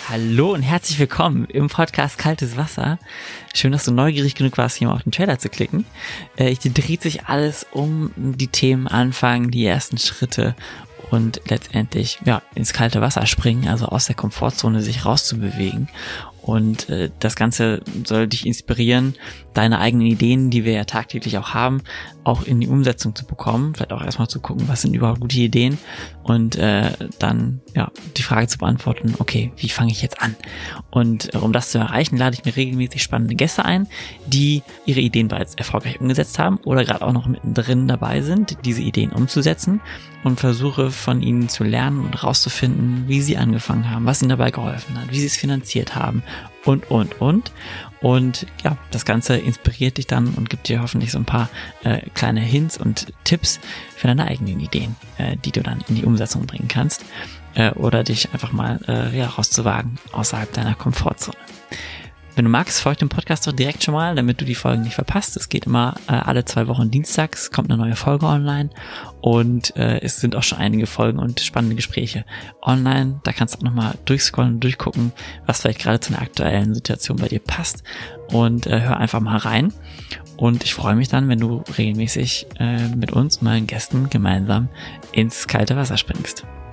Hallo und herzlich willkommen im Podcast Kaltes Wasser. Schön, dass du neugierig genug warst, hier mal auf den Trailer zu klicken. Hier dreht sich alles um die Themen Anfang, die ersten Schritte und letztendlich ins kalte Wasser springen, also aus der Komfortzone sich rauszubewegen. Und das Ganze soll dich inspirieren, deine eigenen Ideen, die wir ja tagtäglich auch haben, auch in die Umsetzung zu bekommen. Vielleicht auch erstmal zu gucken, was sind überhaupt gute Ideen und dann die Frage zu beantworten, okay, wie fange ich jetzt an? Und um das zu erreichen, lade ich mir regelmäßig spannende Gäste ein, die ihre Ideen bereits erfolgreich umgesetzt haben oder gerade auch noch mittendrin dabei sind, diese Ideen umzusetzen, und versuche von ihnen zu lernen und rauszufinden, wie sie angefangen haben, was ihnen dabei geholfen hat, wie sie es finanziert haben und. Und ja, das Ganze inspiriert dich dann und gibt dir hoffentlich so ein paar kleine Hints und Tipps für deine eigenen Ideen, die du dann in die Umsetzung bringen kannst oder dich einfach mal rauszuwagen außerhalb deiner Komfortzone. Wenn du magst, folg dem Podcast doch direkt schon mal, damit du die Folgen nicht verpasst. Es geht immer alle 2 Wochen dienstags, kommt eine neue Folge online und es sind auch schon einige Folgen und spannende Gespräche online. Da kannst du auch nochmal durchscrollen und durchgucken, was vielleicht gerade zu einer aktuellen Situation bei dir passt, und hör einfach mal rein. Und ich freue mich dann, wenn du regelmäßig mit uns und meinen Gästen gemeinsam ins kalte Wasser springst.